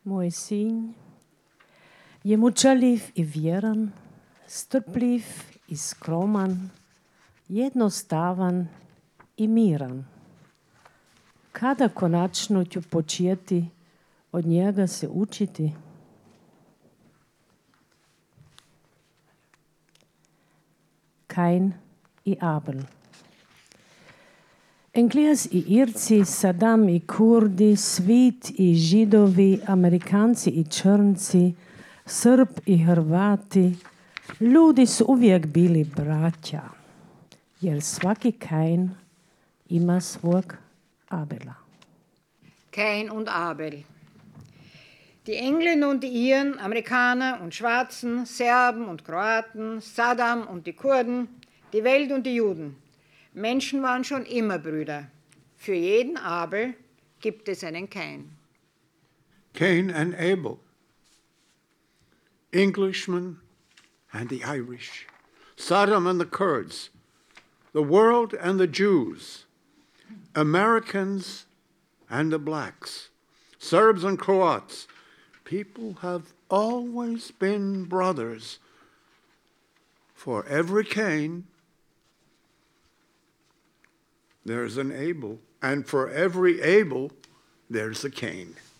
Moj sin je mučaljiv i vjeran, strpljiv i skroman, jednostavan i miran. Kada konačno ću početi od njega se učiti? Kain i Abel. Engles i Irci, Saddam i Kurdi, svit i Židovi, Amerikanci i Črnci, Srb i Hrvati, ljudi su uvijek bili braća, jer svaki Kain ima svog Abela. Kain und Abel. Die Engländer und die Iren, Amerikaner und Schwarzen, Serben und Kroaten, Saddam und die Kurden, die Welt und die Juden. Menschen waren schon immer Brüder. Für jeden Abel gibt es einen Kain. Cain and Abel. Englishmen and the Irish. Saddam and the Kurds. The world and the Jews. Americans and the blacks. Serbs and Croats. People have always been brothers. For every Cain, there's an Abel, and for every Abel, there's a Cain.